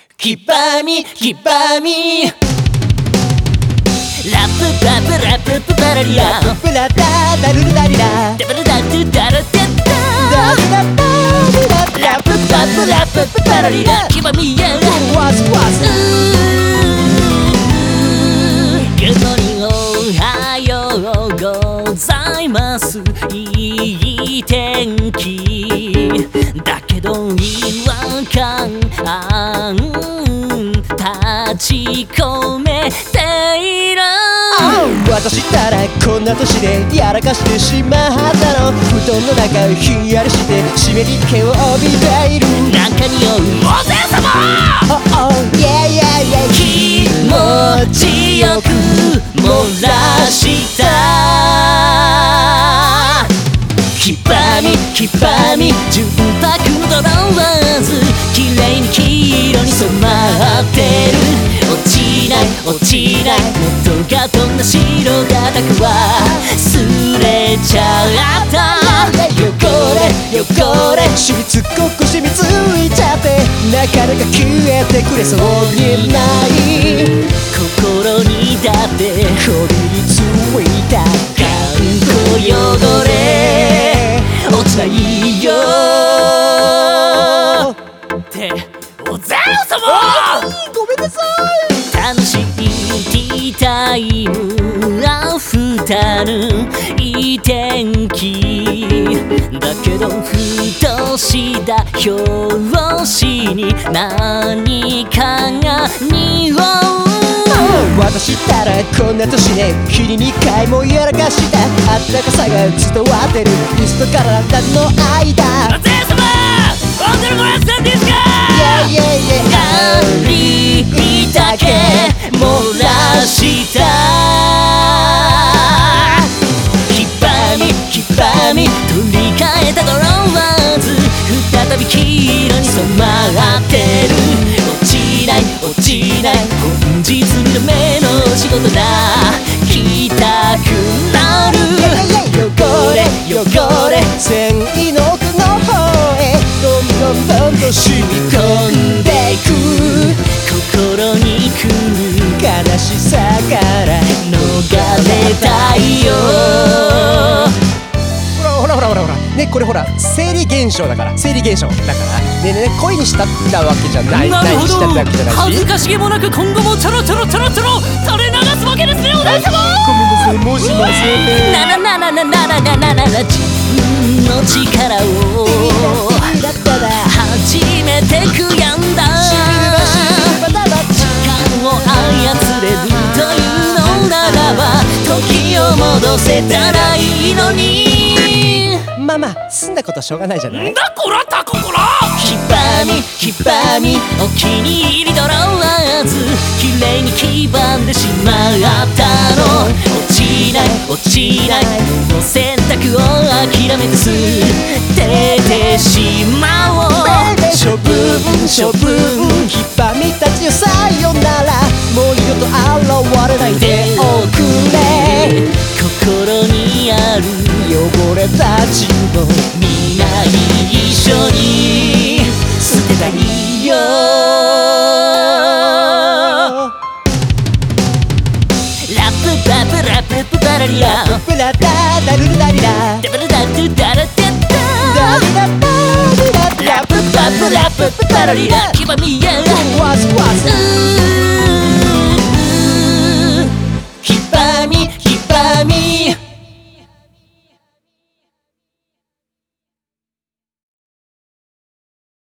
キバミキバミラップラップラッププパラリラプラダダルルダリラダブルダドゥダラテッタダリラダリララップラップラッププパラリラキバミヤワズワズグッモーニングおはようございますいい天気だけど違和感立ち込めている私ったらこんな年でやらかしてしまったの布団の中ひんやりして湿り気を帯びているなんか匂うお世話様 Oh oh yeah yeah yeah 気持ちよく漏らしたキバミキバミ純白のドロワーズ綺麗に黄色に染まってる落ちない落ちない元がどんな白だったかはすれちゃった汚れ汚れ染みつここ染みついちゃってなかなか消えてくれそうにない心にだってこびりついた頑固汚れ落ちないよっておぜよ様ごめんなさい楽しいティータイムアフタヌーンいい天気だけどふとした表紙に何かが匂う私ったらこんな年で日に2回もやらかしたあったかさが伝わってるリストから体の間おぜよ様ホテルごやつさんですかイェイイェイイェイありだけ漏らしたキバミキバミ取り替えたドロワーズ再び黄色に染まってる落ちない落ちない本日2度目の仕事だ来たくなる汚れ汚れ繊維の奥の方へどんどんどんどん染み込んでいく心に来る悲しさから逃れたいよほらほらほらほらねこれほら生理現象だから生理現象だからね恋にしたったわけじゃないなるほどしたったわけじゃないし恥ずかしげもなく今後もちょろちょろちょろちょろ垂れ流すわけですねお大様ごめんなさいもしもしなななななななななな自分の力を初めて悔やんだ時間を操れるというのならば時を戻せたらいいのにまあまあ済んだことはしょうがないじゃないんだこらタココラキバミキバミお気に入りドロワーズ綺麗に黄ばんでしまったの落ちない落ちないもう洗濯を諦めて捨ててしまおう処分処分ヒッパミたちよさよならもう二度と現れないでおくれ心にある汚れた自分みんな一緒に捨てたいよラップラップラッププパラリラプラダダルルダリラダブルダドゥダラテッタダリラダリララップラップラッププパラリラキバミヤワズワズ